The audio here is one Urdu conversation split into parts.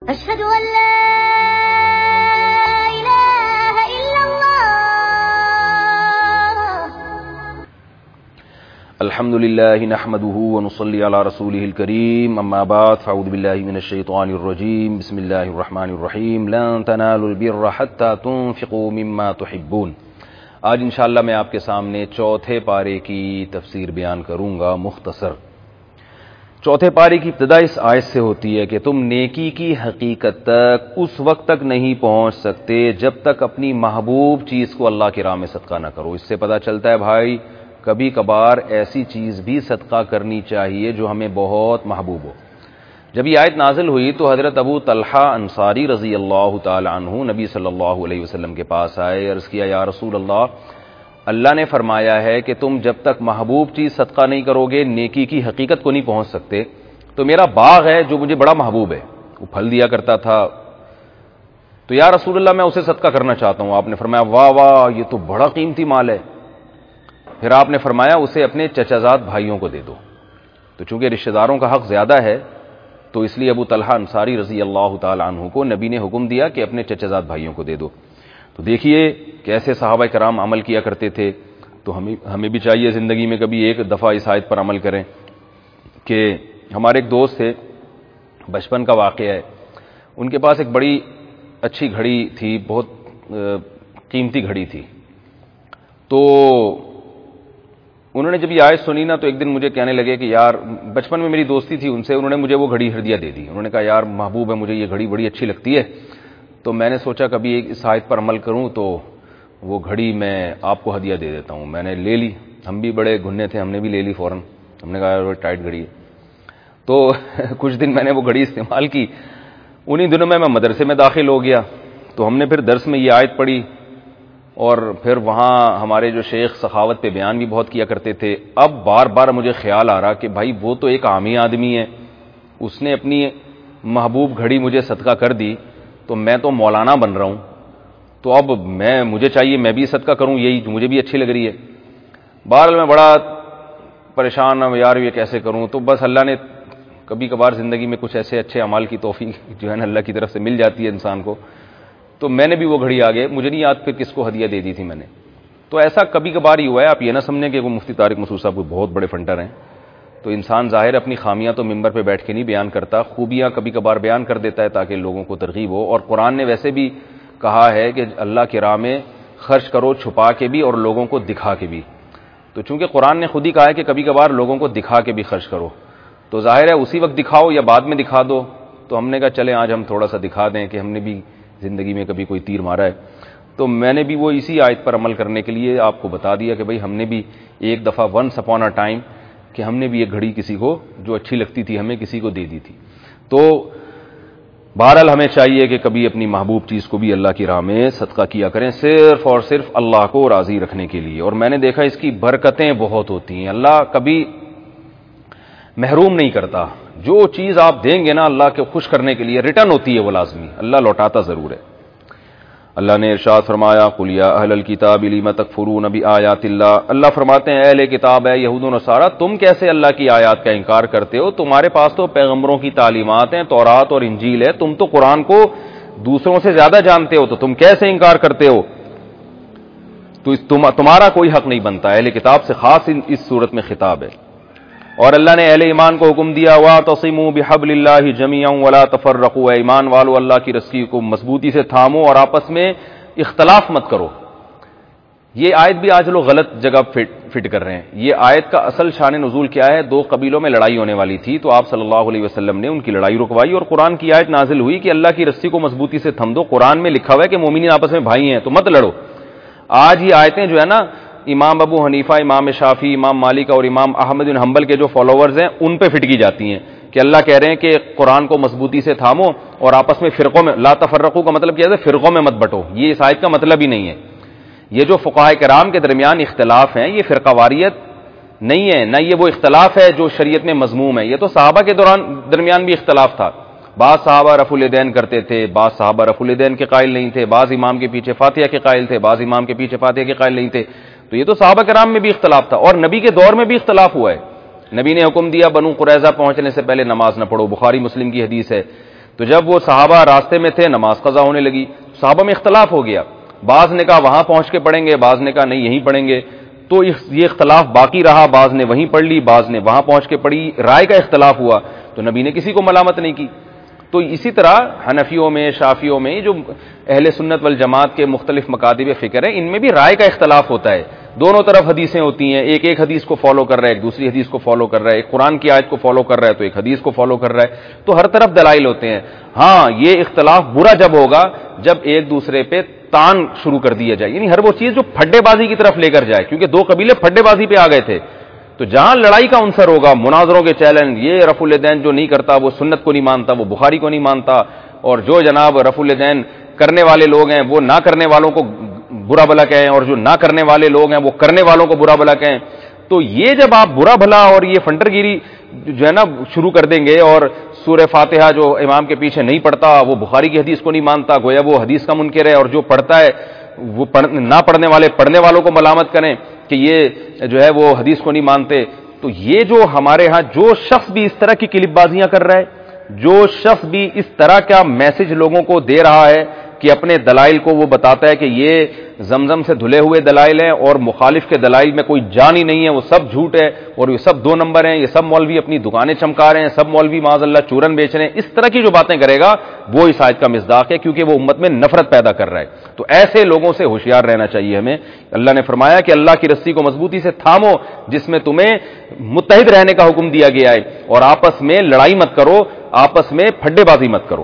أشهد أن لا إله إلا الله. الحمد لله نحمده ونصلي على رسوله الكريم اما بعد فاعوذ بالله من الشيطان الرجيم بسم الله الرحمن الرحيم لن تنالوا البر حتى تنفقوا مما تحبون. آج انشاءاللہ میں آپ کے سامنے چوتھے پارے کی تفسیر بیان کروں گا مختصر. چوتھے پارے کی ابتدا اس آیت سے ہوتی ہے کہ تم نیکی کی حقیقت تک اس وقت تک نہیں پہنچ سکتے جب تک اپنی محبوب چیز کو اللہ کی راہ میں صدقہ نہ کرو. اس سے پتہ چلتا ہے بھائی کبھی کبھار ایسی چیز بھی صدقہ کرنی چاہیے جو ہمیں بہت محبوب ہو. جب یہ آیت نازل ہوئی تو حضرت ابو طلحہ انصاری رضی اللہ تعالی عنہ نبی صلی اللہ علیہ وسلم کے پاس آئے. عرض کیا یا رسول اللہ نے فرمایا ہے کہ تم جب تک محبوب چیز صدقہ نہیں کرو گے نیکی کی حقیقت کو نہیں پہنچ سکتے. تو میرا باغ ہے جو مجھے بڑا محبوب ہے, وہ پھل دیا کرتا تھا, تو یا رسول اللہ میں اسے صدقہ کرنا چاہتا ہوں. آپ نے فرمایا واہ واہ یہ تو بڑا قیمتی مال ہے. پھر آپ نے فرمایا اسے اپنے چچا زاد بھائیوں کو دے دو. تو چونکہ رشتہ داروں کا حق زیادہ ہے تو اس لیے ابو طلحہ انصاری رضی اللہ تعالی عنہ کو نبی نے حکم دیا کہ اپنے چچا زاد بھائیوں کو دے دو. تو دیکھیے کیسے صحابہ کرام عمل کیا کرتے تھے. تو ہمیں بھی چاہیے زندگی میں کبھی ایک دفعہ اس آیت پر عمل کریں. کہ ہمارے ایک دوست تھے, بچپن کا واقعہ ہے, ان کے پاس ایک بڑی اچھی گھڑی تھی, بہت قیمتی گھڑی تھی. تو انہوں نے جب یہ آیت سنی نا تو ایک دن مجھے کہنے لگے کہ یار بچپن میں میری دوستی تھی ان سے, انہوں نے مجھے وہ گھڑی ہدیہ دے دی. انہوں نے کہا یار محبوب ہے مجھے یہ گھڑی بڑی اچھی لگتی ہے, تو میں نے سوچا کبھی اس آیت پر عمل کروں تو وہ گھڑی میں آپ کو ہدیہ دے دیتا ہوں. میں نے لے لی, ہم بھی بڑے گھنے تھے, ہم نے بھی لے لی فوراً. ہم نے کہا یار ٹائٹ گھڑی ہے. تو کچھ دن میں نے وہ گھڑی استعمال کی. انہی دنوں میں مدرسے میں داخل ہو گیا. تو ہم نے پھر درس میں یہ آیت پڑھی اور پھر وہاں ہمارے جو شیخ سخاوت پہ بیان بھی بہت کیا کرتے تھے. اب بار بار مجھے خیال آ رہا کہ بھائی وہ تو ایک عامی آدمی ہے, اس نے اپنی محبوب گھڑی مجھے صدقہ کر دی, تو میں تو مولانا بن رہا ہوں, تو اب مجھے چاہیے میں بھی صدقہ کروں, یہی مجھے بھی اچھی لگ رہی ہے. بہرحال میں بڑا پریشان ہوں یار یہ کیسے کروں. تو بس اللہ نے کبھی کبھار زندگی میں کچھ ایسے اچھے اعمال کی توفیق جو ہے نا اللہ کی طرف سے مل جاتی ہے انسان کو. تو میں نے بھی وہ گھڑی آگے, مجھے نہیں یاد پھر کس کو ہدیہ دے دی تھی میں نے. تو ایسا کبھی کبھار ہی ہوا ہے. آپ یہ نہ سمجھیں کہ وہ مفتی طارق مسعود صاحب کو بہت بڑے فنٹر ہیں. تو انسان ظاہر اپنی خامیاں تو ممبر پہ بیٹھ کے نہیں بیان کرتا, خوبیاں کبھی کبھار بیان کر دیتا ہے تاکہ لوگوں کو ترغیب ہو. اور قرآن نے ویسے بھی کہا ہے کہ اللہ کی راہ میں خرچ کرو چھپا کے بھی اور لوگوں کو دکھا کے بھی. تو چونکہ قرآن نے خود ہی کہا ہے کہ کبھی کبھار لوگوں کو دکھا کے بھی خرچ کرو, تو ظاہر ہے اسی وقت دکھاؤ یا بعد میں دکھا دو. تو ہم نے کہا چلیں آج ہم تھوڑا سا دکھا دیں کہ ہم نے بھی زندگی میں کبھی کوئی تیر مارا ہے. تو میں نے بھی وہ اسی آیت پر عمل کرنے کے لیے آپ کو بتا دیا کہ بھئی ہم نے بھی ایک دفعہ ونس اپون اے ٹائم کہ ہم نے بھی ایک گھڑی کسی کو جو اچھی لگتی تھی ہمیں کسی کو دے دی تھی. تو بہرحال ہمیں چاہیے کہ کبھی اپنی محبوب چیز کو بھی اللہ کی راہ میں صدقہ کیا کریں, صرف اور صرف اللہ کو راضی رکھنے کے لیے. اور میں نے دیکھا اس کی برکتیں بہت ہوتی ہیں, اللہ کبھی محروم نہیں کرتا. جو چیز آپ دیں گے نا اللہ کے خوش کرنے کے لیے ریٹرن ہوتی ہے, وہ لازمی اللہ لوٹاتا ضرور ہے. اللہ نے ارشاد فرمایا قل یا اہل الکتاب لم تکفرون بآیات اللہ. اللہ فرماتے ہیں اہل کتاب ہے یہود و نصارہ تم کیسے اللہ کی آیات کا انکار کرتے ہو, تمہارے پاس تو پیغمبروں کی تعلیمات ہیں, تورات اور انجیل ہے, تم تو قرآن کو دوسروں سے زیادہ جانتے ہو, تو تم کیسے انکار کرتے ہو. تو تمہارا کوئی حق نہیں بنتا. اہل کتاب سے خاص اس صورت میں خطاب ہے. اور اللہ نے اہل ایمان کو حکم دیا وَاعْتَصِمُوا بِحَبْلِ اللَّهِ جَمِيعًا وَلَا تَفَرَّقُوا. ایمان والو اللہ کی رسی کو مضبوطی سے تھامو اور آپس میں اختلاف مت کرو. یہ آیت بھی آج لوگ غلط جگہ فٹ کر رہے ہیں. یہ آیت کا اصل شان نزول کیا ہے, دو قبیلوں میں لڑائی ہونے والی تھی, تو آپ صلی اللہ علیہ وسلم نے ان کی لڑائی رکوائی اور قرآن کی آیت نازل ہوئی کہ اللہ کی رسی کو مضبوطی سے تھم دو. قرآن میں لکھا ہوا ہے کہ مومنین آپس میں بھائی ہیں تو مت لڑو. آج یہ آیتیں جو ہے نا امام ابو حنیفہ, امام شافعی, امام مالک اور امام احمد بن حنبل کے جو فالوورز ہیں ان پہ فٹ کی جاتی ہیں کہ اللہ کہہ رہے ہیں کہ قرآن کو مضبوطی سے تھامو اور آپس میں فرقوں میں لا تفرقوا کا مطلب کیا ہے فرقوں میں مت بٹو. یہ اس آیت کا مطلب ہی نہیں ہے. یہ جو فقہاء کرام کے درمیان اختلاف ہیں یہ فرقہ واریت نہیں ہے, نہ یہ وہ اختلاف ہے جو شریعت میں مذموم ہے. یہ تو صحابہ کے درمیان بھی اختلاف تھا. بعض صحابہ رفع الیدین کرتے تھے, بعض صحابہ رفع الیدین کے قائل نہیں تھے, بعض امام کے پیچھے فاتحہ کے قائل تھے, بعض امام کے پیچھے فاتحہ کے قائل نہیں تھے. تو یہ تو صحابہ کرام میں بھی اختلاف تھا اور نبی کے دور میں بھی اختلاف ہوا ہے. نبی نے حکم دیا بنو قریظہ پہنچنے سے پہلے نماز نہ پڑھو, بخاری مسلم کی حدیث ہے. تو تو جب وہ صحابہ راستے میں تھے نماز قضا ہونے لگی، صحابہ میں اختلاف ہو گیا، بعض نے کہا وہاں پہنچ کے پڑھیں گے، بعض نے کہا نہیں یہیں پڑھیں گے، تو یہ اختلاف باقی رہا، بعض نے وہیں پڑھ لی، بعض نے وہاں پہنچ کے پڑھی، رائے کا اختلاف ہوا، تو نبی نے کسی کو ملامت نہیں کی۔ تو اسی طرح حنفیوں میں، شافیوں میں، جو اہل سنت والجماعت کے مختلف مکاتب فکر ہیں، ان میں بھی رائے کا اختلاف ہوتا ہے، دونوں طرف حدیثیں ہوتی ہیں، ایک حدیث کو فالو کر رہا ہے، ایک دوسری حدیث کو فالو کر رہا ہے، ایک قرآن کی آیت کو فالو کر رہا ہے تو ایک حدیث کو فالو کر رہا ہے، تو ہر طرف دلائل ہوتے ہیں۔ ہاں یہ اختلاف برا جب ہوگا جب ایک دوسرے پہ تان شروع کر دیا جائے، یعنی ہر وہ چیز جو پھڈے بازی کی طرف لے کر جائے، کیونکہ دو قبیلے پھڈے بازی پہ آ گئے تھے، تو جہاں لڑائی کا عنصر ہوگا، مناظروں کے چیلنج، یہ رفع الیدین جو نہیں کرتا وہ سنت کو نہیں مانتا، وہ بخاری کو نہیں مانتا، اور جو جناب رفع الیدین کرنے والے لوگ ہیں وہ نہ کرنے والوں کو برا بھلا کہیں، اور جو نہ کرنے والے لوگ ہیں وہ کرنے والوں کو برا بھلا کہیں، تو یہ جب آپ برا بھلا اور یہ فنٹر گیری جو ہے نا شروع کر دیں گے، اور سورہ فاتحہ جو امام کے پیچھے نہیں پڑھتا وہ بخاری کی حدیث کو نہیں مانتا، گویا وہ حدیث کا منکر ہے، اور جو پڑھتا ہے وہ نہ پڑھنے والے پڑھنے والوں کو ملامت کریں کہ یہ جو ہے وہ حدیث کو نہیں مانتے، تو یہ جو ہمارے ہاں جو شخص بھی اس طرح کی کلپ بازیاں کر رہا ہے، جو شخص بھی اس طرح کا میسج لوگوں کو دے رہا ہے کہ اپنے دلائل کو وہ بتاتا ہے کہ یہ زمزم سے دھلے ہوئے دلائل ہیں اور مخالف کے دلائل میں کوئی جان ہی نہیں ہے، وہ سب جھوٹ ہے اور یہ سب دو نمبر ہیں، یہ سب مولوی اپنی دکانیں چمکا رہے ہیں، سب مولوی معاذ اللہ چورن بیچ رہے ہیں، اس طرح کی جو باتیں کرے گا وہ اس آیت کا مصداق ہے، کیونکہ وہ امت میں نفرت پیدا کر رہا ہے۔ تو ایسے لوگوں سے ہوشیار رہنا چاہیے ہمیں۔ اللہ نے فرمایا کہ اللہ کی رسی کو مضبوطی سے تھامو جس میں تمہیں متحد رہنے کا حکم دیا گیا ہے، اور آپس میں لڑائی مت کرو، آپس میں پھڈے بازی مت کرو۔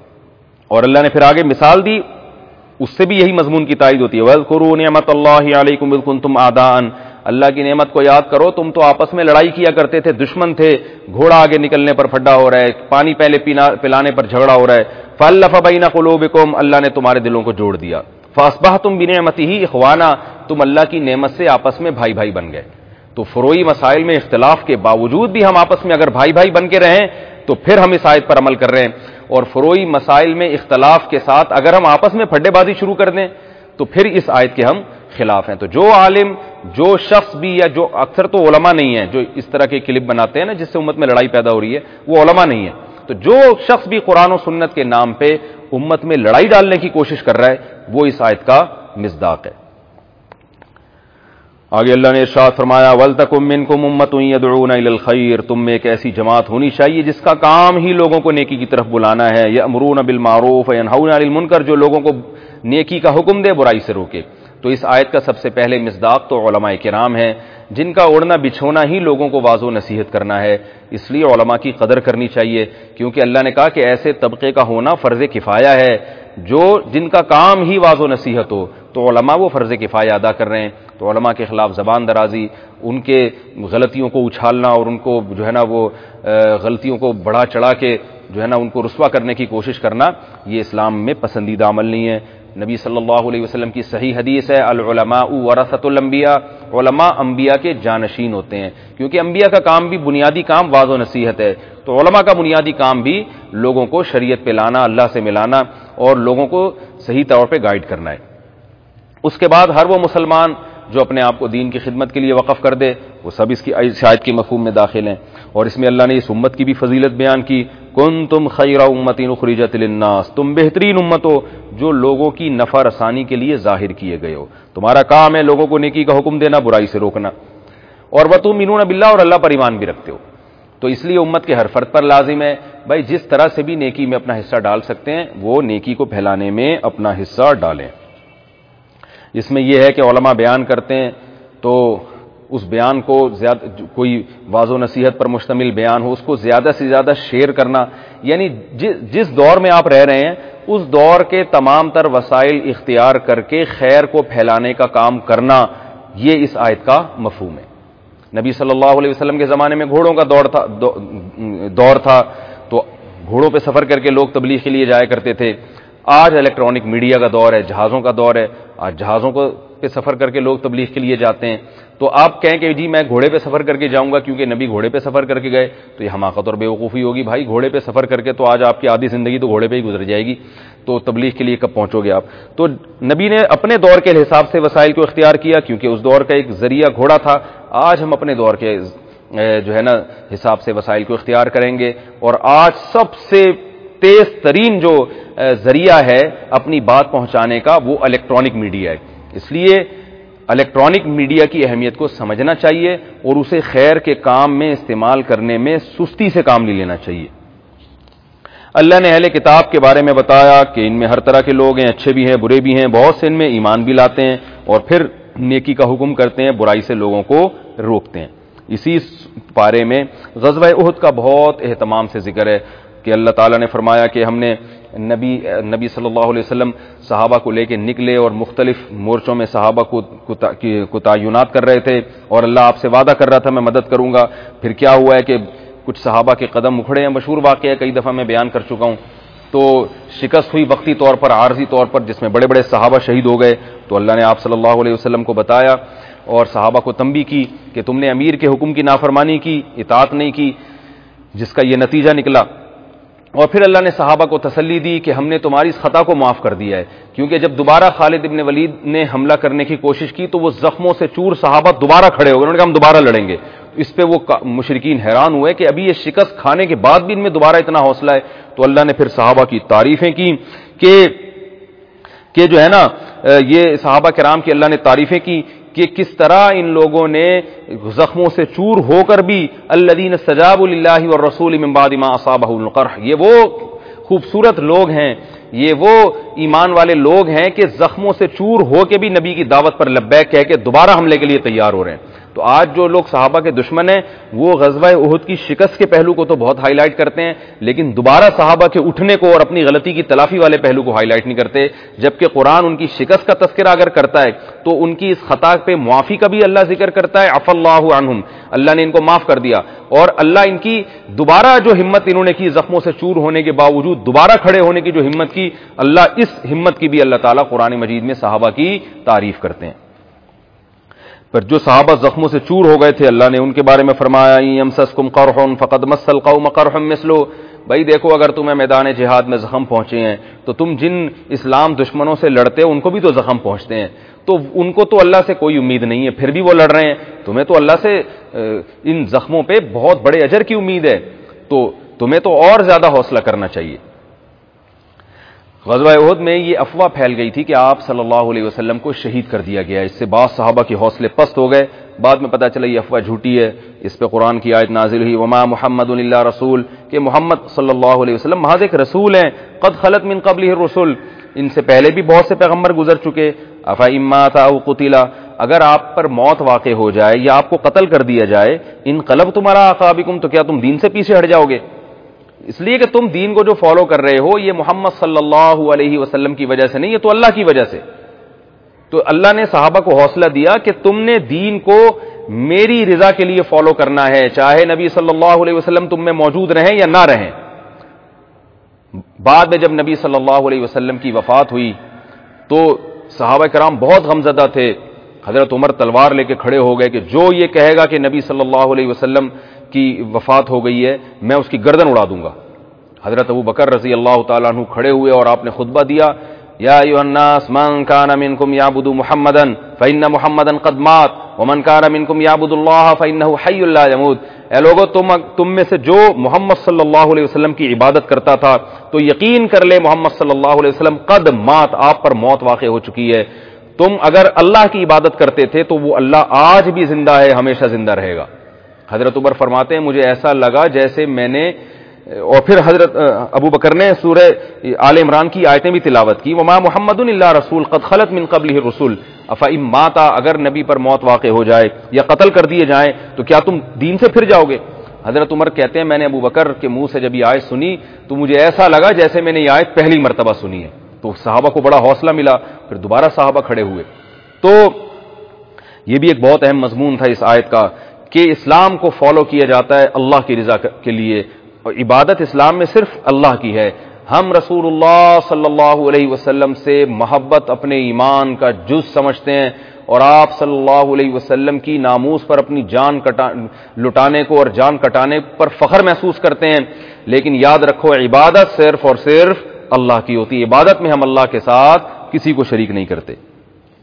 اور اللہ نے پھر آگے مثال دی، اس سے بھی یہی مضمون کی تائید ہوتی ہے، وَاذْكُرُوا نِعْمَتَ اللَّهِ عَلَيْكُمْ إِذْ كُنتُمْ أَعْدَاءً، اللہ کی نعمت کو یاد کرو، تم تو آپس میں لڑائی کیا کرتے تھے، دشمن تھے، گھوڑا آگے نکلنے پر پھڈا ہو رہا ہے، پانی پہلے پلانے پر جھگڑا ہو رہا ہے، فَأَلَّفَ بَيْنَ قُلُوبِكُمْ، اللہ نے تمہارے دلوں کو جوڑ دیا، فَأَصْبَحْتُمْ بِنِعْمَتِهِ إِخْوَانًا، تم اللہ کی نعمت سے آپس میں بھائی بھائی بن گئے۔ تو فروعی مسائل میں اختلاف کے باوجود بھی ہم آپس میں اگر بھائی بھائی بن کے رہیں تو پھر ہم اس آیت پر عمل کر رہے ہیں، اور فروعی مسائل میں اختلاف کے ساتھ اگر ہم آپس میں پھڈے بازی شروع کر دیں تو پھر اس آیت کے ہم خلاف ہیں۔ تو جو عالم، جو شخص بھی، یا جو اکثر تو علماء نہیں ہیں جو اس طرح کے کلپ بناتے ہیں نا جس سے امت میں لڑائی پیدا ہو رہی ہے، وہ علماء نہیں ہے، تو جو شخص بھی قرآن و سنت کے نام پہ امت میں لڑائی ڈالنے کی کوشش کر رہا ہے وہ اس آیت کا مصداق ہے۔ آگے اللہ نے ارشاد فرمایا وَلْتَكُن مِّنكُمْ أُمَّةٌ يَدْعُونَ إِلَى الْخَيْرِ، تم میں ایک ایسی جماعت ہونی چاہیے جس کا کام ہی لوگوں کو نیکی کی طرف بلانا ہے، یأمرون بالمعروف وینہون عن المنکر، جو لوگوں کو نیکی کا حکم دے برائی سے روکے۔ تو اس آیت کا سب سے پہلے مصداق تو علماء کرام ہیں جن کا اڑنا بچھونا ہی لوگوں کو واضح و نصیحت کرنا ہے، اس لیے علماء کی قدر کرنی چاہیے، کیونکہ اللہ نے کہا کہ ایسے طبقے کا ہونا فرض کفایہ ہے جن کا کام ہی واضح و نصیحت ہو، تو علماء وہ فرض کفایہ ادا کر رہے ہیں۔ تو علماء کے خلاف زبان درازی، ان کے غلطیوں کو اچھالنا اور ان کو جو ہے نا وہ غلطیوں کو بڑھا چڑھا کے جو ہے نا ان کو رسوا کرنے کی کوشش کرنا، یہ اسلام میں پسندیدہ عمل نہیں ہے۔ نبی صلی اللہ علیہ وسلم کی صحیح حدیث ہے العلماء ورثۃ الانبیاء، علماء انبیاء کے جانشین ہوتے ہیں، کیونکہ انبیاء کا کام بھی بنیادی کام واعظ و نصیحت ہے، تو علماء کا بنیادی کام بھی لوگوں کو شریعت پہ لانا، اللہ سے ملانا اور لوگوں کو صحیح طور پہ گائیڈ کرنا ہے۔ اس کے بعد ہر وہ مسلمان جو اپنے آپ کو دین کی خدمت کے لیے وقف کر دے وہ سب اس کی آیت کے مفہوم میں داخل ہیں، اور اس میں اللہ نے اس امت کی بھی فضیلت بیان کی، کنتم خیر امۃ اخرجت للناس، تم بہترین امت ہو جو لوگوں کی نفع رسانی کے لیے ظاہر کیے گئے ہو، تمہارا کام ہے لوگوں کو نیکی کا حکم دینا، برائی سے روکنا، اور وتؤمنون باللہ، اور اللہ پر ایمان بھی رکھتے ہو۔ تو اس لیے امت کے ہر فرد پر لازم ہے بھائی جس طرح سے بھی نیکی میں اپنا حصہ ڈال سکتے ہیں وہ نیکی کو پھیلانے میں اپنا حصہ ڈالیں۔ اس میں یہ ہے کہ علماء بیان کرتے ہیں تو اس بیان کو کوئی واضح و نصیحت پر مشتمل بیان ہو اس کو زیادہ سے زیادہ شیئر کرنا، یعنی جس دور میں آپ رہ رہے ہیں اس دور کے تمام تر وسائل اختیار کر کے خیر کو پھیلانے کا کام کرنا، یہ اس آیت کا مفہوم ہے۔ نبی صلی اللہ علیہ وسلم کے زمانے میں گھوڑوں کا دور تھا تو گھوڑوں پہ سفر کر کے لوگ تبلیغ کے لیے جایا کرتے تھے۔ آج الیکٹرانک میڈیا کا دور ہے، جہازوں کا دور ہے، آج جہازوں پہ سفر کر کے لوگ تبلیغ کے لیے جاتے ہیں۔ تو آپ کہیں کہ جی میں گھوڑے پہ سفر کر کے جاؤں گا کیونکہ نبی گھوڑے پہ سفر کر کے گئے، تو یہ حماقت اور بیوقوفی ہوگی۔ بھائی گھوڑے پہ سفر کر کے تو آج آپ کی آدھی زندگی تو گھوڑے پہ ہی گزر جائے گی، تو تبلیغ کے لیے کب پہنچو گے آپ؟ تو نبی نے اپنے دور کے حساب سے وسائل کو اختیار کیا کیونکہ اس دور کا ایک ذریعہ گھوڑا تھا۔ آج ہم اپنے دور کے جو ہے نا حساب سے وسائل کو اختیار کریں گے، اور آج سب سے تیز ترین جو ذریعہ ہے اپنی بات پہنچانے کا وہ الیکٹرانک میڈیا ہے. اس لیے الیکٹرانک میڈیا کی اہمیت کو سمجھنا چاہیے اور اسے خیر کے کام میں استعمال کرنے میں سستی سے کام نہیں لینا چاہیے. اللہ نے اہل کتاب کے بارے میں بتایا کہ ان میں ہر طرح کے لوگ ہیں, اچھے بھی ہیں برے بھی ہیں, بہت سے ان میں ایمان بھی لاتے ہیں اور پھر نیکی کا حکم کرتے ہیں, برائی سے لوگوں کو روکتے ہیں. اسی پارے میں غزوہ احد کا بہت اہتمام سے ذکر ہے کہ اللہ تعالیٰ نے فرمایا کہ ہم نے نبی صلی اللہ علیہ وسلم صحابہ کو لے کے نکلے اور مختلف مورچوں میں صحابہ کو تعینات کر رہے تھے اور اللہ آپ سے وعدہ کر رہا تھا میں مدد کروں گا. پھر کیا ہوا ہے کہ کچھ صحابہ کے قدم اکھڑے ہیں, مشہور واقعہ ہے, کئی دفعہ میں بیان کر چکا ہوں. تو شکست ہوئی وقتی طور پر, عارضی طور پر, جس میں بڑے بڑے صحابہ شہید ہو گئے. تو اللہ نے آپ صلی اللہ علیہ وسلم کو بتایا اور صحابہ کو تنبیہ کی کہ تم نے امیر کے حکم کی نافرمانی کی, اطاعت نہیں کی, جس کا یہ نتیجہ نکلا. اور پھر اللہ نے صحابہ کو تسلی دی کہ ہم نے تمہاری اس خطا کو معاف کر دیا ہے, کیونکہ جب دوبارہ خالد ابن ولید نے حملہ کرنے کی کوشش کی تو وہ زخموں سے چور صحابہ دوبارہ کھڑے ہو گئے. انہوں نے کہا ہم دوبارہ لڑیں گے. اس پہ وہ مشرکین حیران ہوئے کہ ابھی یہ شکست کھانے کے بعد بھی ان میں دوبارہ اتنا حوصلہ ہے. تو اللہ نے پھر صحابہ کی تعریفیں کی کہ جو ہے نا یہ صحابہ کرام کی اللہ نے تعریفیں کی کہ کس طرح ان لوگوں نے زخموں سے چور ہو کر بھی الذین استجابوا للہ والرسول من بعد ما اصابهم القرح, یہ وہ خوبصورت لوگ ہیں, یہ وہ ایمان والے لوگ ہیں کہ زخموں سے چور ہو کے بھی نبی کی دعوت پر لبیک کہہ کے دوبارہ حملے کے لیے تیار ہو رہے ہیں. تو آج جو لوگ صحابہ کے دشمن ہیں وہ غزوہ احد کی شکست کے پہلو کو تو بہت ہائی لائٹ کرتے ہیں, لیکن دوبارہ صحابہ کے اٹھنے کو اور اپنی غلطی کی تلافی والے پہلو کو ہائی لائٹ نہیں کرتے. جبکہ قرآن ان کی شکست کا تذکرہ اگر کرتا ہے تو ان کی اس خطا پہ معافی کا بھی اللہ ذکر کرتا ہے, عفا اللہ عنہم, اللہ نے ان کو معاف کر دیا. اور اللہ ان کی دوبارہ جو ہمت انہوں نے کی زخموں سے چور ہونے کے باوجود دوبارہ کھڑے ہونے کی جو ہمت کی, اللہ اس ہمت کی بھی اللہ تعالیٰ قرآن مجید میں صحابہ کی تعریف کرتے ہیں. پر جو صحابہ زخموں سے چور ہو گئے تھے اللہ نے ان کے بارے میں فرمایا یمسسکم قرح فقد مس القوم قرح مثلو, بھائی دیکھو اگر تمہیں میدان جہاد میں زخم پہنچے ہیں تو تم جن اسلام دشمنوں سے لڑتے ہو ان کو بھی تو زخم پہنچتے ہیں, تو ان کو تو اللہ سے کوئی امید نہیں ہے, پھر بھی وہ لڑ رہے ہیں. تمہیں تو اللہ سے ان زخموں پہ بہت بڑے اجر کی امید ہے, تو تمہیں تو اور زیادہ حوصلہ کرنا چاہیے. غزوہ احد میں یہ افواہ پھیل گئی تھی کہ آپ صلی اللہ علیہ وسلم کو شہید کر دیا گیا, اس سے بعض صحابہ کے حوصلے پست ہو گئے. بعد میں پتہ چلا یہ افواہ جھوٹی ہے. اس پہ قرآن کی آیت نازل ہوئی وما محمد الا رسول, کہ محمد صلی اللہ علیہ وسلم محض ایک رسول ہیں, قد خلت من قبلہ الرسل, ان سے پہلے بھی بہت سے پیغمبر گزر چکے. افإن مات او قتل, اگر آپ پر موت واقع ہو جائے یا آپ کو قتل کر دیا جائے, انقلبتم علی اعقابکم, تو کیا تم دین سے پیچھے ہٹ جاؤ گے؟ اس لیے کہ تم دین کو جو فالو کر رہے ہو یہ محمد صلی اللہ علیہ وسلم کی وجہ سے نہیں, یہ تو اللہ کی وجہ سے. تو اللہ نے صحابہ کو حوصلہ دیا کہ تم نے دین کو میری رضا کے لیے فالو کرنا ہے, چاہے نبی صلی اللہ علیہ وسلم تم میں موجود رہیں یا نہ رہیں. بعد میں جب نبی صلی اللہ علیہ وسلم کی وفات ہوئی تو صحابہ کرام بہت غمزدہ تھے. حضرت عمر تلوار لے کے کھڑے ہو گئے کہ جو یہ کہے گا کہ نبی صلی اللہ علیہ وسلم کی وفات ہو گئی ہے میں اس کی گردن اڑا دوں گا. حضرت ابو بکر رضی اللہ تعالیٰ عنہ کھڑے ہوئے اور آپ نے خطبہ دیا, یا ایھا الناس من کان منکم یعبد محمدا فإن محمدا قد مات ومن کان منکم یعبد اللہ فإنہ حی لا یموت. اے لوگو تم میں سے جو محمد صلی اللہ علیہ وسلم کی عبادت کرتا تھا تو یقین کر لے محمد صلی اللہ علیہ وسلم قد مات, آپ پر موت واقع ہو چکی ہے. تم اگر اللہ کی عبادت کرتے تھے تو وہ اللہ آج بھی زندہ ہے, ہمیشہ زندہ رہے گا. حضرت عمر فرماتے ہیں مجھے ایسا لگا جیسے میں نے, اور پھر حضرت ابو بکر نے سورہ آل عمران کی آیتیں بھی تلاوت کی, وما محمد الا رسول قد خلت من قبلہ الرسل افإن مات, اگر نبی پر موت واقع ہو جائے یا قتل کر دیے جائیں تو کیا تم دین سے پھر جاؤ گے؟ حضرت عمر کہتے ہیں میں نے ابو بکر کے منہ سے جب یہ آیت سنی تو مجھے ایسا لگا جیسے میں نے یہ آیت پہلی مرتبہ سنی ہے. تو صحابہ کو بڑا حوصلہ ملا, پھر دوبارہ صحابہ کھڑے ہوئے. تو یہ بھی ایک بہت اہم مضمون تھا اس آیت کا کہ اسلام کو فالو کیا جاتا ہے اللہ کی رضا کے لیے, اور عبادت اسلام میں صرف اللہ کی ہے. ہم رسول اللہ صلی اللہ علیہ وسلم سے محبت اپنے ایمان کا جز سمجھتے ہیں اور آپ صلی اللہ علیہ وسلم کی ناموس پر اپنی جان لٹانے کو اور جان کٹانے پر فخر محسوس کرتے ہیں. لیکن یاد رکھو عبادت صرف اور صرف اللہ کی ہوتی ہے, عبادت میں ہم اللہ کے ساتھ کسی کو شریک نہیں کرتے.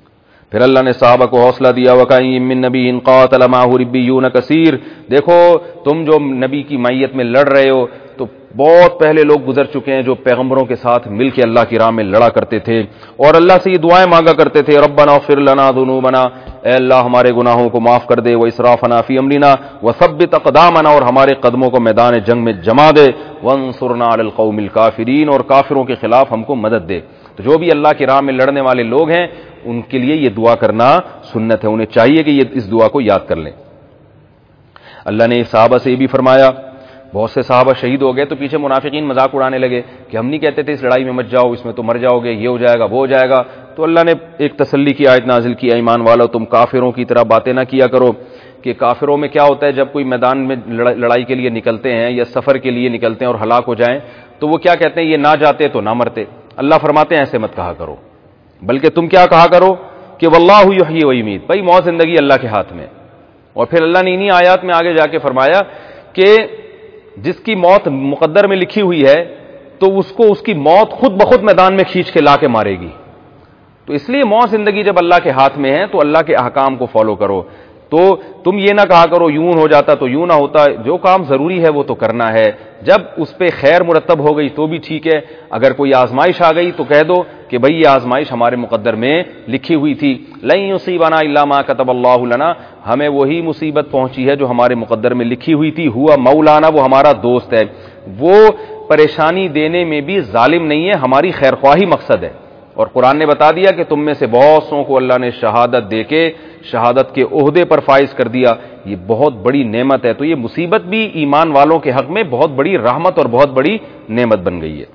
پھر اللہ نے صحابہ کو حوصلہ دیا وَكَأَيِّن مِّن نَبِيٍّ قَاتَلَ مَعَهُ رِبِّيُّونَ كَثِيرٌ، دیکھو تم جو نبی کی معیت میں لڑ رہے ہو تو بہت پہلے لوگ گزر چکے ہیں جو پیغمبروں کے ساتھ مل کے اللہ کی راہ میں لڑا کرتے تھے اور اللہ سے یہ دعائیں مانگا کرتے تھے، ربنا اغفر لنا ذنوبنا، اے اللہ ہمارے گناہوں کو معاف کر دے، واسرافنا فی امرنا وثبت اقدامنا، اور ہمارے قدموں کو میدان جنگ میں جما دے، وانصرنا علی القوم الکافرین، اور کافروں کے خلاف ہم کو مدد دے۔ تو جو بھی اللہ کی راہ میں لڑنے والے لوگ ہیں ان کے لیے یہ دعا کرنا سنت ہے، انہیں چاہیے کہ یہ اس دعا کو یاد کر لیں۔ اللہ نے صحابہ سے یہ بھی فرمایا، بہت سے صحابہ شہید ہو گئے تو پیچھے منافقین مذاق اڑانے لگے کہ ہم نہیں کہتے تھے اس لڑائی میں مت جاؤ، اس میں تو مر جاؤ گے، یہ ہو جائے گا وہ ہو جائے گا۔ تو اللہ نے ایک تسلی کی آیت نازل کی، ایمان والو تم کافروں کی طرح باتیں نہ کیا کرو، کہ کافروں میں کیا ہوتا ہے جب کوئی میدان میں لڑائی کے لیے نکلتے ہیں یا سفر کے لیے نکلتے ہیں اور ہلاک ہو جائیں تو وہ کیا کہتے ہیں، یہ نہ جاتے تو نہ مرتے۔ اللہ فرماتے ہیں ایسے مت کہا کرو، بلکہ تم کیا کہا کرو کہ واللہ یحیی و یمیت، بھائی موت زندگی اللہ کے ہاتھ میں۔ اور پھر اللہ نے انہی آیات میں آگے جا کے فرمایا کہ جس کی موت مقدر میں لکھی ہوئی ہے تو اس کو اس کی موت خود بخود میدان میں کھینچ کے لا کے مارے گی۔ تو اس لیے موت زندگی جب اللہ کے ہاتھ میں ہے تو اللہ کے احکام کو فالو کرو۔ تو تم یہ نہ کہا کرو یوں ہو جاتا تو یوں نہ ہوتا، جو کام ضروری ہے وہ تو کرنا ہے، جب اس پہ خیر مرتب ہو گئی تو بھی ٹھیک ہے، اگر کوئی آزمائش آ گئی تو کہہ دو کہ بھئی یہ آزمائش ہمارے مقدر میں لکھی ہوئی تھی، لن یصیبنا الا ما کتب اللہ لنا، ہمیں وہی مصیبت پہنچی ہے جو ہمارے مقدر میں لکھی ہوئی تھی، ہوا مولانا، وہ ہمارا دوست ہے، وہ پریشانی دینے میں بھی ظالم نہیں ہے، ہماری خیرخواہی مقصد ہے۔ اور قرآن نے بتا دیا کہ تم میں سے بہت سوں کو اللہ نے شہادت دے کے شہادت کے عہدے پر فائز کر دیا، یہ بہت بڑی نعمت ہے۔ تو یہ مصیبت بھی ایمان والوں کے حق میں بہت بڑی رحمت اور بہت بڑی نعمت بن گئی ہے۔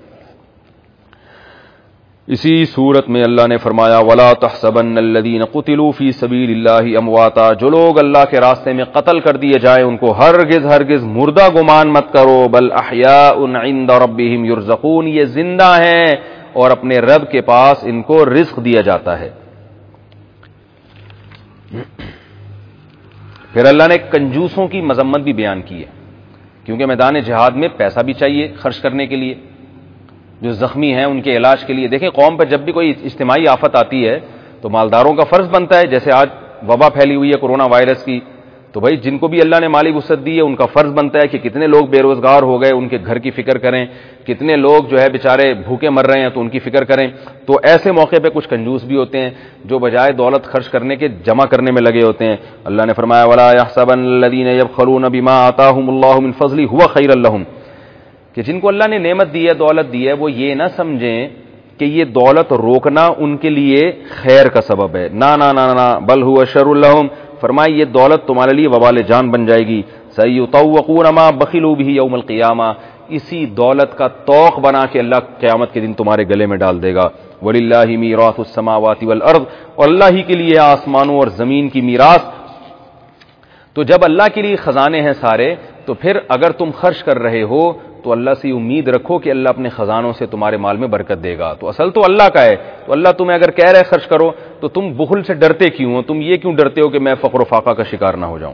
اسی صورت میں اللہ نے فرمایا وَلَا تَحْسَبَنَّ الَّذِينَ قُتِلُوا فِي سَبِيلِ اللَّهِ أَمْوَاتًا، جو لوگ اللہ کے راستے میں قتل کر دیے جائیں ان کو ہرگز مردہ گمان مت کرو، بل احیاء عند ربهم يرزقون، یہ زندہ ہیں اور اپنے رب کے پاس ان کو رزق دیا جاتا ہے۔ پھر اللہ نے کنجوسوں کی مذمت بھی بیان کی ہے، کیونکہ میدان جہاد میں پیسہ بھی چاہیے خرچ کرنے کے لیے، جو زخمی ہیں ان کے علاج کے لیے۔ دیکھیں قوم پر جب بھی کوئی اجتماعی آفت آتی ہے تو مالداروں کا فرض بنتا ہے، جیسے آج وبا پھیلی ہوئی ہے کورونا وائرس کی، تو بھائی جن کو بھی اللہ نے مالی وسعت دی ہے ان کا فرض بنتا ہے کہ کتنے لوگ بے روزگار ہو گئے ان کے گھر کی فکر کریں، کتنے لوگ جو ہے بیچارے بھوکے مر رہے ہیں تو ان کی فکر کریں۔ تو ایسے موقع پہ کچھ کنجوس بھی ہوتے ہیں جو بجائے دولت خرچ کرنے کے جمع کرنے میں لگے ہوتے ہیں۔ اللہ نے فرمایا وَلَا يَحْسَبَنَّ الَّذِينَ يَبْخَلُونَ بِمَا آتَاهُمُ اللَّهُ مِنْ فَضْلِهِ هُوَ خَيْرًا لَهُمْ، کہ جن کو اللہ نے نعمت دی ہے، دولت دی ہے، وہ یہ نہ سمجھیں کہ یہ دولت روکنا ان کے لیے خیر کا سبب ہے، نہ بل هو شر لهم، فرمایا یہ دولت تمہارے لیے وبال جان بن جائے گی، سَيُطَوَّقُونَ مَا بَخِلُوا بِهِ يَوْمَ الْقِيَامَةِ، اسی دولت کا طوق بنا کے اللہ قیامت کے دن تمہارے گلے میں ڈال دے گا۔ وَلِلَّهِ مِيرَاثُ السَّمَاوَاتِ وَالْأَرْضِ، اور اللہ ہی کے لیے آسمانوں اور زمین کی میراث۔ تو جب اللہ کے لیے خزانے ہیں سارے، تو پھر اگر تم خرچ کر رہے ہو تو اللہ سے امید رکھو کہ اللہ اپنے خزانوں سے تمہارے مال میں برکت دے گا۔ تو اصل تو اللہ کا ہے، تو اللہ تمہیں اگر کہہ رہے خرچ کرو تو تم بخل سے ڈرتے کیوں ہو؟ تم یہ کیوں ڈرتے ہو کہ میں فقر و فاقہ کا شکار نہ ہو جاؤں؟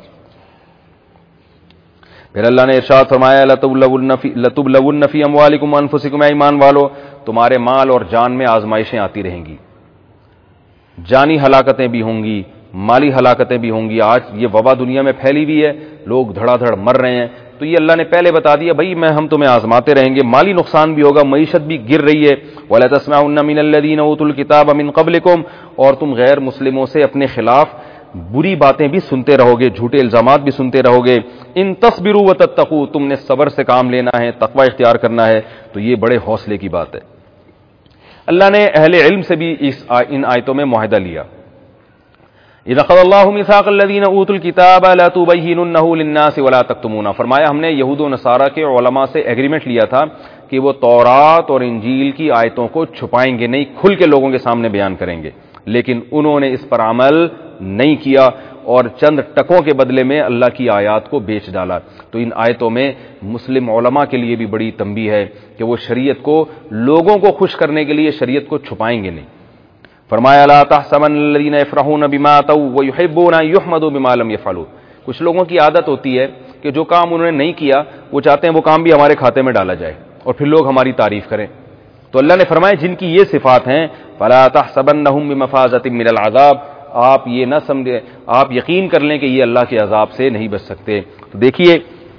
پھر اللہ نے ارشاد فرمایا لَتُبْلَوُنَّ فِي أَمْوَالِكُمْ وَأَنفُسِكُمْ، ایمان والو تمہارے مال اور جان میں آزمائشیں آتی رہیں گی، جانی ہلاکتیں بھی ہوں گی، مالی ہلاکتیں بھی ہوں گی۔ آج یہ وبا دنیا میں پھیلی ہوئی ہے، لوگ دھڑا دھڑ مر رہے ہیں، تو یہ اللہ نے پہلے بتا دیا بھائی ہم تمہیں آزماتے رہیں گے، مالی نقصان بھی ہوگا، معیشت بھی گر رہی ہے۔ وَلَا تَسْمَعُنَّ مِنَ الَّذِينَ أُوتُوا الْكِتَابَ مِنْ قَبْلِكُمْ، اور تم غیر مسلموں سے اپنے خلاف بری باتیں بھی سنتے رہو گے، جھوٹے الزامات بھی سنتے رہو گے۔ ان تصبروا وتتقوا، تم نے صبر سے کام لینا ہے، تقوی اختیار کرنا ہے، تو یہ بڑے حوصلے کی بات ہے۔ اللہ نے اہل علم سے بھی ان آیتوں میں معاہدہ لیا، اذا اخذ اللہ میثاق الذین اوتوا الکتاب لا تبیننہ للناس ولا تکتمونہ، فرمایا ہم نے یہود و نصارہ کے علماء سے ایگریمنٹ لیا تھا کہ وہ تورات اور انجیل کی آیتوں کو چھپائیں گے نہیں، کھل کے لوگوں کے سامنے بیان کریں گے، لیکن انہوں نے اس پر عمل نہیں کیا اور چند ٹکوں کے بدلے میں اللہ کی آیات کو بیچ ڈالا۔ تو ان آیتوں میں مسلم علماء کے لیے بھی بڑی تنبیہ ہے کہ وہ شریعت کو لوگوں کو خوش کرنے کے لیے شریعت کو چھپائیں گے نہیں۔ فرمایا لا تحسبن الذين يفرحون بما اتوا ويحبون ان يحمدوا بما لم يفعلوا، کچھ لوگوں کی عادت ہوتی ہے کہ جو کام انہوں نے نہیں کیا وہ چاہتے ہیں وہ کام بھی ہمارے کھاتے میں ڈالا جائے اور پھر لوگ ہماری تعریف کریں۔ تو اللہ نے فرمایا جن کی یہ صفات ہیں فلا تحسبنهم بمفازة من العذاب، آپ یہ نہ سمجھیں، آپ یقین کر لیں کہ یہ اللہ کے عذاب سے نہیں بچ سکتے۔ تو دیکھیے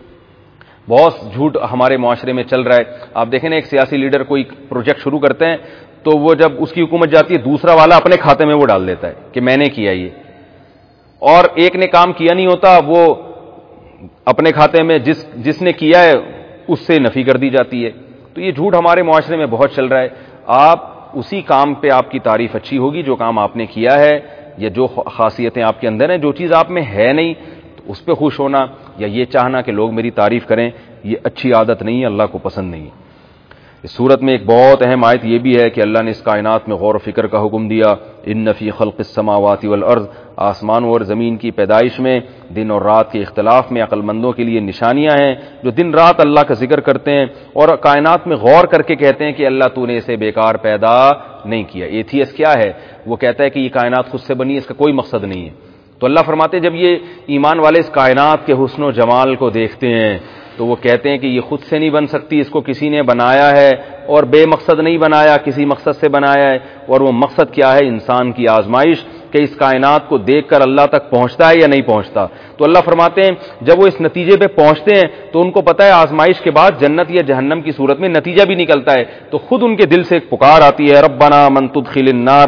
بہت جھوٹ ہمارے معاشرے میں چل رہا ہے۔ آپ دیکھیں نا، ایک سیاسی لیڈر کوئی پروجیکٹ شروع کرتے ہیں تو وہ جب اس کی حکومت جاتی ہے دوسرا والا اپنے کھاتے میں وہ ڈال دیتا ہے کہ میں نے کیا یہ، اور ایک نے کام کیا نہیں ہوتا وہ اپنے کھاتے میں جس نے کیا ہے اس سے نفی کر دی جاتی ہے۔ تو یہ جھوٹ ہمارے معاشرے میں بہت چل رہا ہے۔ آپ اسی کام پہ آپ کی تعریف اچھی ہوگی جو کام آپ نے کیا ہے، یا جو خاصیتیں آپ کے اندر ہیں، جو چیز آپ میں ہے نہیں تو اس پہ خوش ہونا، یا یہ چاہنا کہ لوگ میری تعریف کریں، یہ اچھی عادت نہیں ہے، اللہ کو پسند نہیں ہے۔ اس صورت میں ایک بہت اہم آیت یہ بھی ہے کہ اللہ نے اس کائنات میں غور و فکر کا حکم دیا۔ ان فی خلق السماوات والارض، آسمانوں اور زمین کی پیدائش میں، دن اور رات کے اختلاف میں عقل مندوں کے لیے نشانیاں ہیں جو دن رات اللہ کا ذکر کرتے ہیں اور کائنات میں غور کر کے کہتے ہیں کہ اللہ تو نے اسے بیکار پیدا نہیں کیا۔ ایتھیس کیا ہے؟ وہ کہتا ہے کہ یہ کائنات خود سے بنی ہے، اس کا کوئی مقصد نہیں ہے۔ تو اللہ فرماتے ہیں جب یہ ایمان والے اس کائنات کے حسن و جمال کو دیکھتے ہیں تو وہ کہتے ہیں کہ یہ خود سے نہیں بن سکتی، اس کو کسی نے بنایا ہے، اور بے مقصد نہیں بنایا، کسی مقصد سے بنایا ہے۔ اور وہ مقصد کیا ہے؟ انسان کی آزمائش، کہ اس کائنات کو دیکھ کر اللہ تک پہنچتا ہے یا نہیں پہنچتا۔ تو اللہ فرماتے ہیں جب وہ اس نتیجے پہ پہنچتے ہیں تو ان کو پتہ ہے آزمائش کے بعد جنت یا جہنم کی صورت میں نتیجہ بھی نکلتا ہے، تو خود ان کے دل سے ایک پکار آتی ہے، ربنا من تدخل النار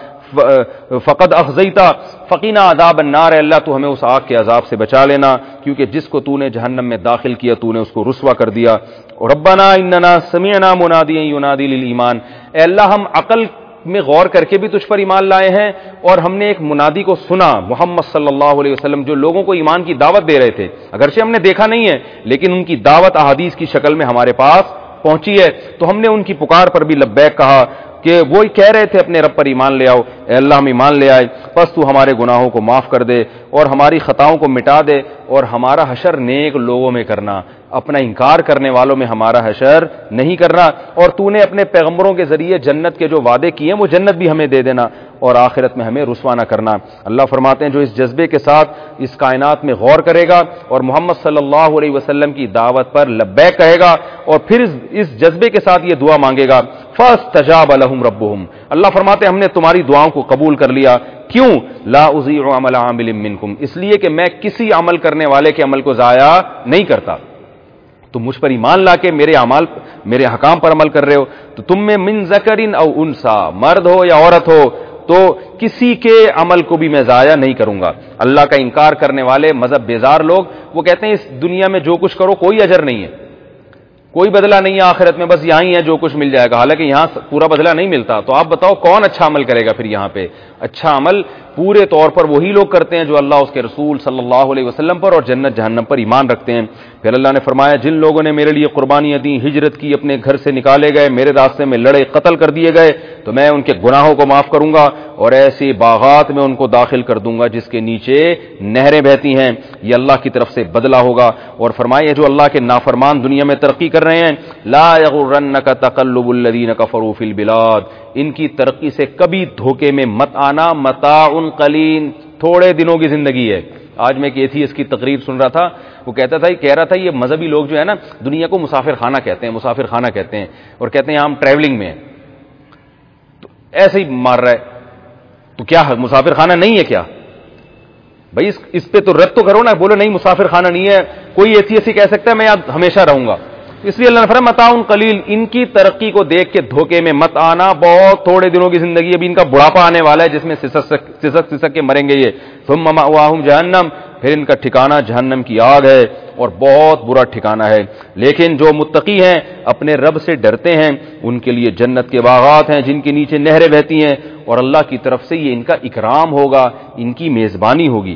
فقد اخزیتا فقینا عذاب النار، اللہ تو ہمیں اس آگ کے عذاب سے بچا لینا، کیونکہ جس کو تو نے جہنم میں داخل کیا تو نے اس کو رسوا کر دیا۔ ربنا اننا سمعنا منادیا ینادی للایمان، اے اللہ ہم عقل میں غور کر کے بھی تجھ پر ایمان لائے ہیں، اور ہم نے ایک منادی کو سنا، محمد صلی اللہ علیہ وسلم جو لوگوں کو ایمان کی دعوت دے رہے تھے، اگرچہ ہم نے دیکھا نہیں ہے لیکن ان کی دعوت احادیث کی شکل میں ہمارے پاس پہنچی ہے، تو ہم نے ان کی پکار پر بھی لبیک کہا کہ وہ کہہ رہے تھے اپنے رب پر ایمان لے آؤ، اے اللہ ہم ایمان لے آئے، پس تو ہمارے گناہوں کو معاف کر دے اور ہماری خطاؤں کو مٹا دے، اور ہمارا حشر نیک لوگوں میں کرنا، اپنا انکار کرنے والوں میں ہمارا حشر نہیں کرنا، اور تو نے اپنے پیغمبروں کے ذریعے جنت کے جو وعدے کیے ہیں وہ جنت بھی ہمیں دے دینا، اور آخرت میں ہمیں رسوا نہ کرنا۔ اللہ فرماتے ہیں جو اس جذبے کے ساتھ اس کائنات میں غور کرے گا اور محمد صلی اللہ علیہ وسلم کی دعوت پر لبیک کہے گا اور پھر اس جذبے کے ساتھ یہ دعا مانگے گا، فاستجاب لهم ربهم، اللہ فرماتے ہیں ہم نے تمہاری دعاؤں کو قبول کر لیا۔ کیوں؟ لا اضيع عمل عامل منکم، اس لیے کہ میں کسی عمل کرنے والے کے عمل کو ضائع نہیں کرتا۔ تم مجھ پر ایمان لا کے میرے اعمال، میرے احکام پر عمل کر رہے ہو، تو تم میں من ذکر او انثى، مرد ہو یا عورت ہو، تو کسی کے عمل کو بھی میں ضائع نہیں کروں گا۔ اللہ کا انکار کرنے والے مذہب بیزار لوگ وہ کہتے ہیں اس دنیا میں جو کچھ کرو کوئی اجر نہیں ہے، کوئی بدلہ نہیں ہے آخرت میں، بس یہاں ہی ہے جو کچھ مل جائے گا، حالانکہ یہاں پورا بدلہ نہیں ملتا۔ تو آپ بتاؤ کون اچھا عمل کرے گا پھر یہاں پہ؟ اچھا عمل پورے طور پر وہی لوگ کرتے ہیں جو اللہ اس کے رسول صلی اللہ علیہ وسلم پر اور جنت جہنم پر ایمان رکھتے ہیں۔ پھر اللہ نے فرمایا جن لوگوں نے میرے لیے قربانیاں دیں، ہجرت کی، اپنے گھر سے نکالے گئے، میرے راستے میں لڑے، قتل کر دیے گئے، تو میں ان کے گناہوں کو معاف کروں گا اور ایسے باغات میں ان کو داخل کر دوں گا جس کے نیچے نہریں بہتی ہیں، یہ اللہ کی طرف سے بدلہ ہوگا۔ اور فرمایا جو اللہ کے نافرمان دنیا میں ترقی کر رہے ہیں، لا یغرنک تقلب الذین کفروا فی البلاد، ان کی ترقی سے کبھی دھوکے میں مت آنا، متاع قلیل، تھوڑے دنوں کی زندگی ہے۔ آج میں ایک ایتھیسٹ کی تقریر سن رہا تھا، وہ کہہ رہا تھا یہ مذہبی لوگ جو ہے نا دنیا کو مسافر خانہ کہتے ہیں، مسافر خانہ کہتے ہیں، اور کہتے ہیں ہم ٹریولنگ میں ہیں، تو ایسے ہی مار رہا ہے، تو کیا مسافر خانہ نہیں ہے کیا؟ بھائی اس پہ تو رد تو کرو نا، بولو نہیں مسافر خانہ نہیں ہے، کوئی ایتھیسٹ ہی کہہ سکتا ہے میں یہاں ہمیشہ رہوں گا۔ اس لیے اللہ نے فرمایا متاع قلیل، ان کی ترقی کو دیکھ کے دھوکے میں مت آنا، بہت تھوڑے دنوں کی زندگی، ابھی ان کا بڑھاپا آنے والا ہے جس میں سسک کے مریں گے یہ، ثم مأواہم جہنم، پھر ان کا ٹھکانہ جہنم کی آگ ہے اور بہت برا ٹھکانہ ہے۔ لیکن جو متقی ہیں، اپنے رب سے ڈرتے ہیں، ان کے لیے جنت کے باغات ہیں جن کے نیچے نہریں بہتی ہیں، اور اللہ کی طرف سے یہ ان کا اکرام ہوگا، ان کی میزبانی ہوگی۔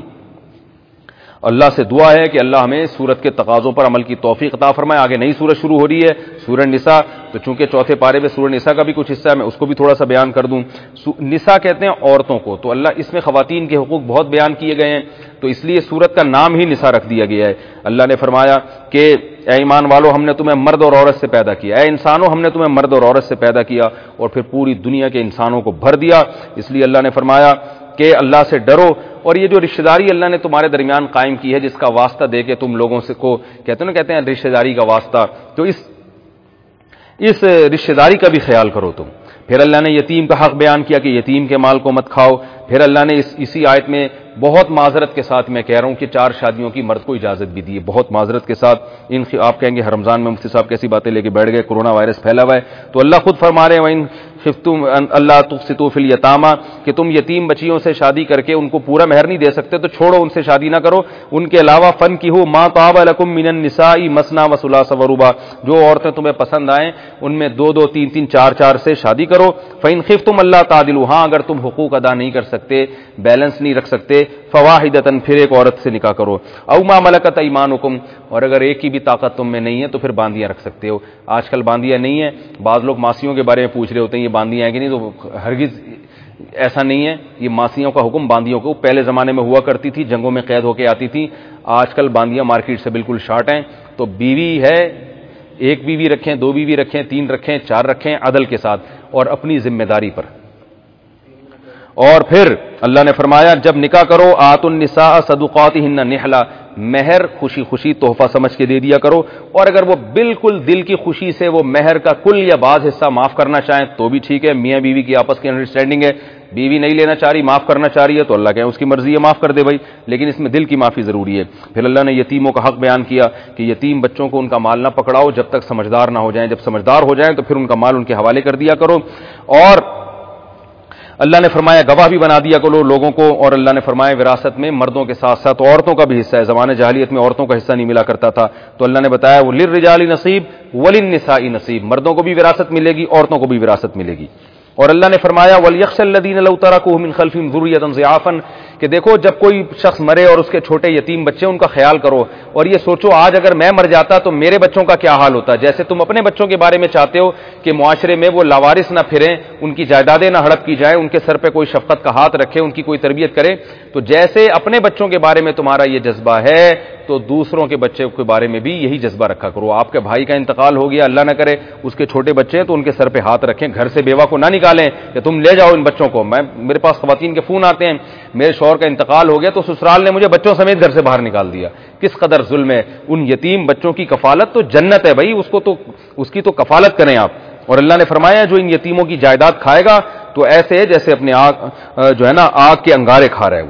اللہ سے دعا ہے کہ اللہ ہمیں سورت کے تقاضوں پر عمل کی توفیق عطا فرمائے۔ آگے نئی سورت شروع ہو رہی ہے، سورہ نساء، تو چونکہ چوتھے پارے میں سورہ نساء کا بھی کچھ حصہ ہے، میں اس کو بھی تھوڑا سا بیان کر دوں۔ نساء کہتے ہیں عورتوں کو، تو اللہ اس میں خواتین کے حقوق بہت بیان کیے گئے ہیں، تو اس لیے سورت کا نام ہی نساء رکھ دیا گیا ہے۔ اللہ نے فرمایا کہ اے ایمان والو ہم نے تمہیں مرد اور عورت سے پیدا کیا، اے انسانوں ہم نے تمہیں مرد اور عورت سے پیدا کیا اور پھر پوری دنیا کے انسانوں کو بھر دیا۔ اس لیے اللہ نے فرمایا کہ اللہ سے ڈرو، اور یہ جو رشتہ داری اللہ نے تمہارے درمیان قائم کی ہے، جس کا واسطہ دے کے تم لوگوں سے کو کہتے ہیں رشتہ داری کا واسطہ، تو اس رشتہ داری کا بھی خیال کرو تم۔ پھر اللہ نے یتیم کا حق بیان کیا کہ یتیم کے مال کو مت کھاؤ. پھر اللہ نے اسی آیت میں بہت معذرت کے ساتھ میں کہہ رہا ہوں کہ 4 شادیوں کی مرد کو اجازت بھی دی ہے, بہت معذرت کے ساتھ. آپ کہیں گے ہر رمضان میں مفتی صاحب کیسی باتیں لے کے بیٹھ گئے, کورونا وائرس پھیلا ہوا ہے. تو اللہ خود فرما رہے ہیں وَإِن خفتم اللہ تقسطوا فی الیتامى کہ تم یتیم بچیوں سے شادی کر کے ان کو پورا مہر نہیں دے سکتے تو چھوڑو, ان سے شادی نہ کرو. ان کے علاوہ فَانكِحُوا مَا طَابَ لَكُم مِّنَ النِّسَاءِ مَثْنَىٰ وَثُلَاثَ وَرُبَاع, جو عورتیں تمہیں پسند آئیں ان میں 2 3 3 4 سے شادی کرو. فَإِن خفتم اللہ تعدلوا, ہاں اگر تم حقوق ادا نہیں کر سکتے, بیلنس نہیں رکھ سکتے, فواحدۃ پھر ایک عورت سے نکاح کرو. او ما ملکت ایمانکم, اور اگر ایک کی بھی طاقت تم میں نہیں ہے تو پھر باندیاں رکھ سکتے ہو. آج کل باندیاں نہیں ہیں, بعض لوگ ماسیوں کے بارے میں پوچھ رہے ہوتے ہیں یہ باندیاں ہیں کہ نہیں, تو ہرگز ایسا نہیں ہے. یہ ماسیوں کا حکم باندیوں کو پہلے زمانے میں ہوا کرتی تھی, جنگوں میں قید ہو کے آتی تھی. آج کل باندیاں مارکیٹ سے بالکل شارٹ ہیں. تو بیوی ہے, 1 بیوی رکھیں, 2 بیوی رکھیں, 3 رکھیں, 4 رکھیں, عدل کے ساتھ اور اپنی ذمہ داری پر. اور پھر اللہ نے فرمایا جب نکاح کرو آت النساء صدقاتہن نحلا, مہر خوشی خوشی تحفہ سمجھ کے دے دیا کرو. اور اگر وہ بالکل دل کی خوشی سے وہ مہر کا کل یا بعض حصہ معاف کرنا چاہیں تو بھی ٹھیک ہے, میاں بیوی کی آپس کی انڈرسٹینڈنگ ہے. بیوی نہیں لینا چاہ رہی, معاف کرنا چاہ رہی ہے تو اللہ کہیں اس کی مرضی ہے, معاف کر دے بھائی, لیکن اس میں دل کی معافی ضروری ہے. پھر اللہ نے یتیموں کا حق بیان کیا کہ یتیم بچوں کو ان کا مال نہ پکڑاؤ جب تک سمجھدار نہ ہو جائیں. جب سمجھدار ہو جائیں تو پھر ان کا مال ان کے حوالے کر دیا کرو. اور اللہ نے فرمایا گواہ بھی بنا دیا کرو لوگوں کو. اور اللہ نے فرمایا وراثت میں مردوں کے ساتھ ساتھ عورتوں کا بھی حصہ ہے. زمانے جاہلیت میں عورتوں کا حصہ نہیں ملا کرتا تھا, تو اللہ نے بتایا وَلِلرِّجَالِ نَصِیبٌ وَلِلنِّسَاءِ نَصِیبٌ, مردوں کو بھی وراثت ملے گی, عورتوں کو بھی وراثت ملے گی. اور اللہ نے فرمایا وَلْيَخْشَ الَّذِينَ لَوْ تَرَكُوا مِنْ خَلْفِهِمْ ذُرِّيَّةً ضِعَافًا کہ دیکھو جب کوئی شخص مرے اور اس کے چھوٹے یتیم بچے, ان کا خیال کرو اور یہ سوچو آج اگر میں مر جاتا تو میرے بچوں کا کیا حال ہوتا. جیسے تم اپنے بچوں کے بارے میں چاہتے ہو کہ معاشرے میں وہ لاوارث نہ پھریں, ان کی جائیدادیں نہ ہڑپ کی جائیں, ان کے سر پہ کوئی شفقت کا ہاتھ رکھے, ان کی کوئی تربیت کرے, تو جیسے اپنے بچوں کے بارے میں تمہارا یہ جذبہ ہے تو دوسروں کے بچے کے بارے میں بھی یہی جذبہ رکھا کرو. آپ کے بھائی کا انتقال ہو گیا, اللہ نہ کرے اس کے چھوٹے بچے ہیں تو ان کے سر پہ ہاتھ رکھیں, گھر سے بیوہ کو نہ نکالیں کہ تم لے جاؤ ان بچوں کو. میرے پاس خواتین کے فون آتے ہیں, میرے شوہر کا انتقال ہو گیا تو سسرال نے مجھے بچوں سمیت گھر سے باہر نکال دیا. کس قدر ظلم ہے. ان یتیم بچوں کی کفالت تو جنت ہے بھائی, اس کی تو کفالت کریں آپ. اور اللہ نے فرمایا جو ان یتیموں کی جائیداد کھائے گا تو ایسے ہے جیسے اپنے آگ کے انگارے کھا رہا ہے وہ.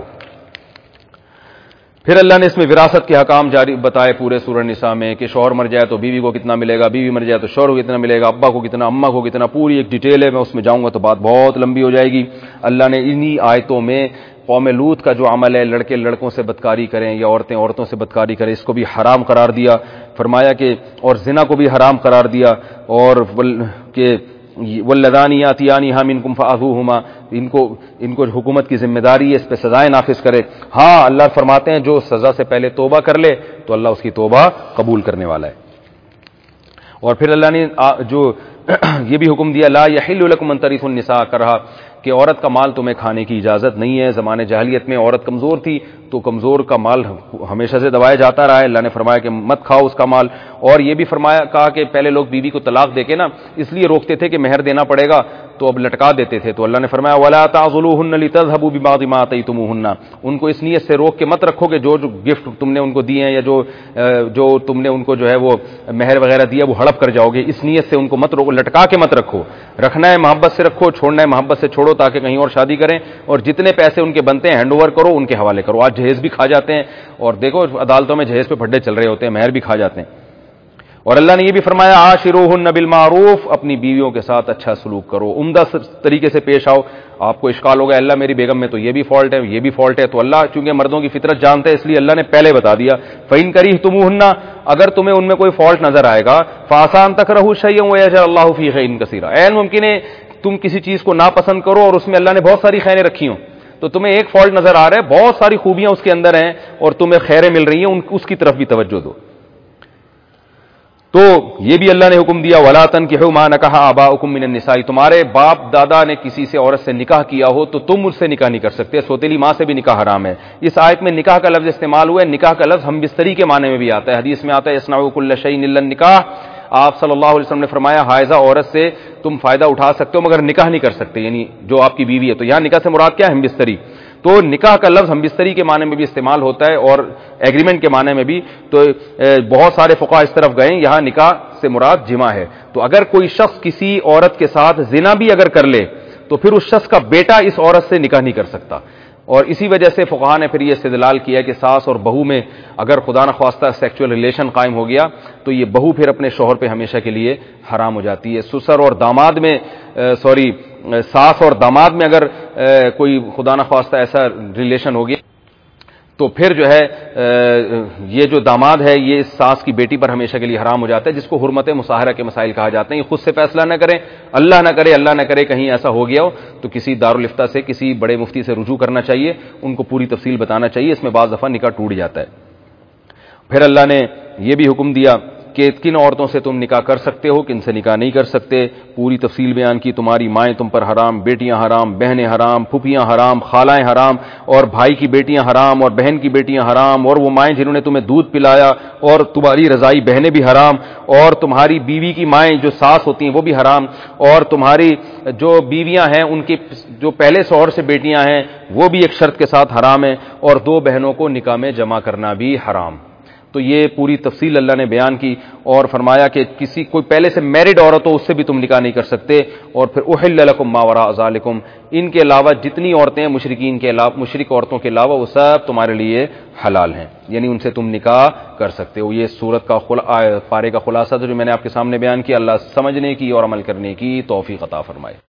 پھر اللہ نے اس میں وراثت کے حکام جاری بتائے پورے سورہ نساء میں کہ شوہر مر جائے تو بیوی کو کتنا ملے گا, بیوی مر جائے تو شوہر کو کتنا ملے گا, ابا کو کتنا, اماں کو کتنا, پوری ایک ڈیٹیل ہے. میں اس میں جاؤں گا تو بات بہت لمبی ہو جائے گی. اللہ نے انہی آیتوں میں قوم لوط کا جو عمل ہے, لڑکے لڑکوں سے بدکاری کریں یا عورتیں عورتوں سے بدکاری کریں, اس کو بھی حرام قرار دیا. فرمایا کہ اور زنا کو بھی حرام قرار دیا, اور کہ واللذان یاتیانہا منکم فآذوہما, ان کو حکومت کی ذمہ داری ہے اس پہ سزائیں نافذ کرے. ہاں اللہ فرماتے ہیں جو سزا سے پہلے توبہ کر لے تو اللہ اس کی توبہ قبول کرنے والا ہے. اور پھر اللہ نے جو یہ بھی حکم دیا لا یحل لکم ان ترثوا النساء کرہا کہ عورت کا مال تمہیں کھانے کی اجازت نہیں ہے. زمانے جاہلیت میں عورت کمزور تھی تو کمزور کا مال ہمیشہ سے دبایا جاتا رہا ہے. اللہ نے فرمایا کہ مت کھاؤ اس کا مال. اور یہ بھی فرمایا کہا کہ پہلے لوگ بیوی کو طلاق دے کے نا اس لیے روکتے تھے کہ مہر دینا پڑے گا تو اب لٹکا دیتے تھے. تو اللہ نے فرمایا ولا تعضلوهن لتذهبوا ببعض ما آتيتموهن, ان کو اس نیت سے روک کے مت رکھو کہ جو گفٹ تم نے ان کو دیے ہیں یا جو تم نے ان کو جو ہے وہ مہر وغیرہ دیا وہ ہڑپ کر جاؤ گے, اس نیت سے ان کو مت روکو, لٹکا کے مت رکھو. رکھنا ہے محبت سے رکھو, چھوڑنا ہے محبت سے چھوڑو تاکہ کہیں اور شادی کریں. اور جتنے پیسے ان کے بنتے ہیں ہینڈ اوور کرو, ان کے حوالے کرو. آج جہیز بھی کھا جاتے ہیں, اور دیکھو عدالتوں میں جہیز پہ پھڈے چل رہے ہوتے ہیں, مہر بھی کھا جاتے ہیں. اور اللہ نے یہ بھی فرمایا عاشروہن بالمعروف, اپنی بیویوں کے ساتھ اچھا سلوک کرو, عمدہ طریقے سے پیش آؤ. آپ کو اشکال ہوگا اللہ میری بیگم میں تو یہ بھی فالٹ ہے یہ بھی فالٹ ہے, تو اللہ چونکہ مردوں کی فطرت جانتے ہیں اس لیے اللہ نے پہلے بتا دیا فَإِن كَرِهْتُمُوهُنَّ, اگر تمہیں ان میں کوئی فالٹ نظر آئے گا فَعَسَىٰ أَن تَكْرَهُوا شَيْئًا وَيَجْعَلَ اللَّهُ فِيهِ خَيْرًا كَثِيرًا, ممکن ہے تم کسی چیز کو ناپسند کرو اور اس میں اللہ نے بہت ساری خیریں رکھی ہوں, تو تمہیں ایک فالٹ نظر آ رہا ہے, بہت ساری خوبیاں اس کے اندر ہیں اور تمہیں خیریں مل رہی ہیں, اس کی طرف بھی توجہ دو. تو یہ بھی اللہ نے حکم دیا وَلَا تَنكِحُوا مَا نَكَحَ آبَاؤُكُم مِّنَ النِّسَاءِ, تمہارے باپ دادا نے کسی سے عورت سے نکاح کیا ہو تو تم اس سے نکاح نہیں کر سکتے. سوتیلی ماں سے بھی نکاح حرام ہے. اس آیت میں نکاح کا لفظ استعمال ہوا ہے, نکاح کا لفظ ہم بستری کے معنی میں بھی آتا ہے. حدیث میں آتا ہے اصنعوا كُلَّ شَيْءٍ إِلَّا النِّكَاحَ, آپ صلی اللہ علیہ وسلم نے فرمایا حائضہ عورت سے تم فائدہ اٹھا سکتے ہو مگر نکاح نہیں کر سکتے, یعنی جو آپ کی بیوی ہے. تو یہاں نکاح سے مراد کیا ہے؟ ہم بستری. تو نکاح کا لفظ ہم بستری کے معنی میں بھی استعمال ہوتا ہے اور ایگریمنٹ کے معنی میں بھی. تو بہت سارے فقہاء اس طرف گئے, یہاں نکاح سے مراد جمع ہے. تو اگر کوئی شخص کسی عورت کے ساتھ زنا بھی اگر کر لے تو پھر اس شخص کا بیٹا اس عورت سے نکاح نہیں کر سکتا. اور اسی وجہ سے فقہاء نے پھر یہ استدلال کیا کہ ساس اور بہو میں اگر خدا نخواستہ سیکچول ریلیشن قائم ہو گیا تو یہ بہو پھر اپنے شوہر پہ ہمیشہ کے لیے حرام ہو جاتی ہے. سسر اور داماد میں ساس اور داماد میں اگر کوئی خدا نخواستہ ایسا ریلیشن ہو گیا تو پھر جو ہے یہ جو داماد ہے یہ اس ساس کی بیٹی پر ہمیشہ کے لیے حرام ہو جاتا ہے، جس کو حرمت مصاہرہ کے مسائل کہا جاتے ہیں. یہ خود سے فیصلہ نہ کریں، اللہ نہ کرے کہیں ایسا ہو گیا ہو تو کسی دارالفتہ سے، کسی بڑے مفتی سے رجوع کرنا چاہیے، ان کو پوری تفصیل بتانا چاہیے. اس میں بعض دفعہ نکاح ٹوٹ جاتا ہے. پھر اللہ نے یہ بھی حکم دیا کہ کن عورتوں سے تم نکاح کر سکتے ہو، کن سے نکاح نہیں کر سکتے. پوری تفصیل بیان کی. تمہاری مائیں تم پر حرام، بیٹیاں حرام، بہنیں حرام، پھوپھیاں حرام، خالائیں حرام، اور بھائی کی بیٹیاں حرام اور بہن کی بیٹیاں حرام، اور وہ مائیں جنہوں نے تمہیں دودھ پلایا، اور تمہاری رضائی بہنیں بھی حرام، اور تمہاری بیوی کی مائیں جو ساس ہوتی ہیں وہ بھی حرام، اور تمہاری جو بیویاں ہیں ان کی جو پہلے شوہر سے بیٹیاں ہیں وہ بھی ایک شرط کے ساتھ حرام ہیں، اور دو بہنوں کو نکاح میں جمع کرنا بھی حرام. تو یہ پوری تفصیل اللہ نے بیان کی اور فرمایا کہ کوئی پہلے سے میرڈ عورت ہو اس سے بھی تم نکاح نہیں کر سکتے. اور پھر احل لکم ما وراء ذالکم، ان کے علاوہ جتنی عورتیں ہیں مشرکین کے علاوہ، مشرک عورتوں کے علاوہ وہ سب تمہارے لیے حلال ہیں، یعنی ان سے تم نکاح کر سکتے ہو. یہ سورت کا پارے کا خلاصہ جو میں نے آپ کے سامنے بیان کیا. اللہ سمجھنے کی اور عمل کرنے کی توفیق عطا فرمائے.